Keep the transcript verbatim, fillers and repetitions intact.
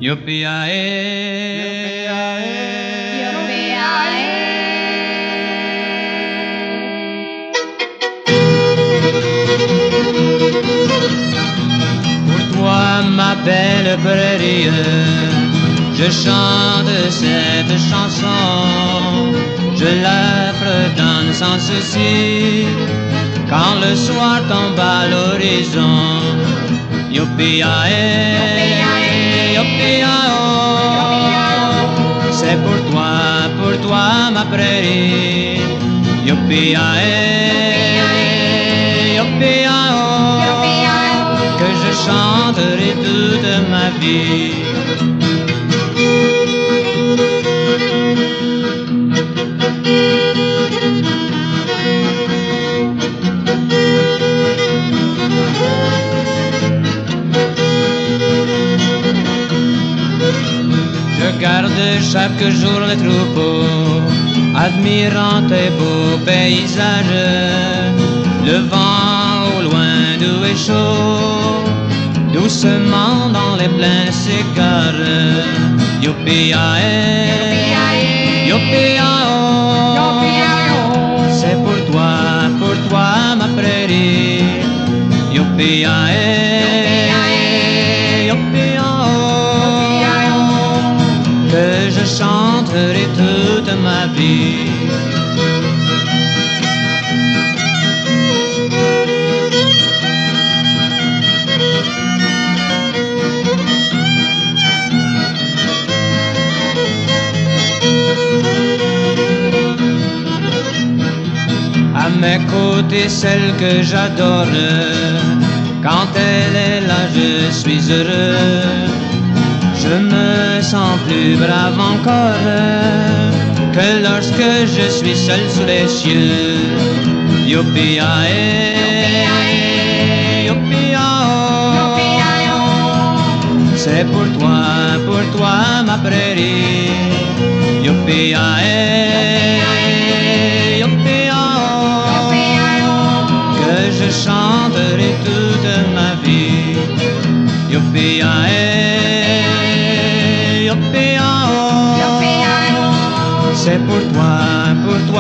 Pour toi, ma belle prairie, je chante cette chanson. Je la fredonne sans souci quand le soir tombe à l'horizon. Youpi-ae, youpi-ae-oh, c'est pour toi, pour toi ma prairie. Youpi-ae, youpi-ae-oh, que je chanterai toute ma vie. Je garde chaque jour le troupeau, admirant tes beaux paysages. Le vent au loin doux et chaud, doucement dans les plains s'égare. Youpi-ae, youpi-ae-oh, c'est pour toi, pour toi ma prairie. Youpi-ae, que je chanterai toute ma vie. À mes côtés, celle que j'adore, quand elle est là, je suis heureux. Je me sens plus brave encore que lorsque je suis seul sous les cieux. Youpi-ae, youpi-ae-oh, c'est pour toi, pour toi ma prairie. Youpi-ae, youpi-ae-oh, que je chanterai toute ma vie. Youpi-ae, c'est pour toi, pour toi.